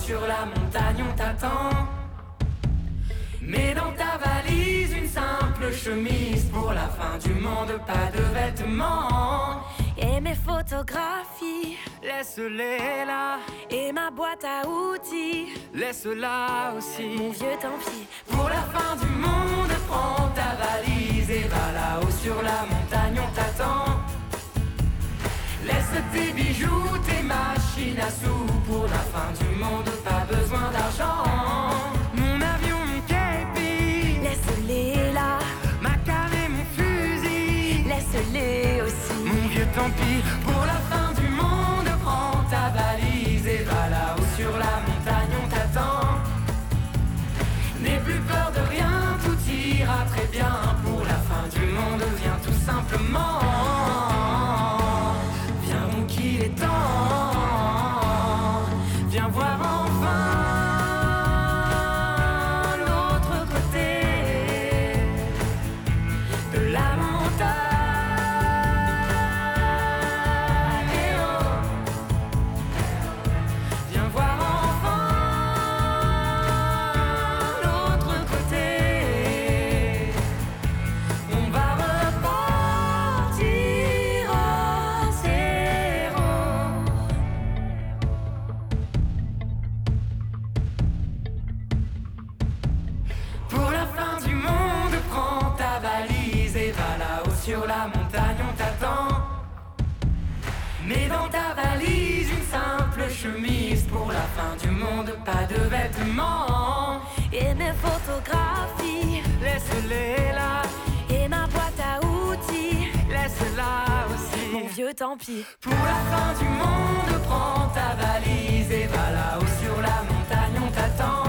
sur la montagne on t'attend. Mets dans ta valise une simple chemise pour la fin du monde, pas de vêtements. Et mes photographies, laisse-les là. et ma boîte à outils, Laisse-la aussi. mon vieux tant pis. Pour la fin du monde, prends ta valise et va là-haut sur la montagne, on t'attend. Laisse tes bijoux, tes machines à sous. Pour la fin du monde, pas besoin d'argent. Mon avion, mon képi, Laisse-les là, ma canne et mon fusil. laisse-les aussi. Mon vieux tant pis. Pour la fin du monde, prends ta valise et va là-haut sur la montagne, on t'attend. N'aie plus peur de rien, tout ira très bien. Pour la fin du monde, viens tout simplement. Viens donc il est temps. Viens voir enfin l'autre côté de la montagne. Eh oh. Viens voir enfin l'autre côté. On va repartir à zéro. Pour la fin du monde, prends ta valise et va là-haut sur la montagne, on t'attend. Mets dans ta valise une simple chemise pour la fin du monde, pas de vêtements. Et mes photographies, Laisse-les là, et ma boîte à outils, laisse-la aussi. mon vieux tant pis. Pour la fin du monde, prends ta valise et va là-haut sur la montagne, on t'attend.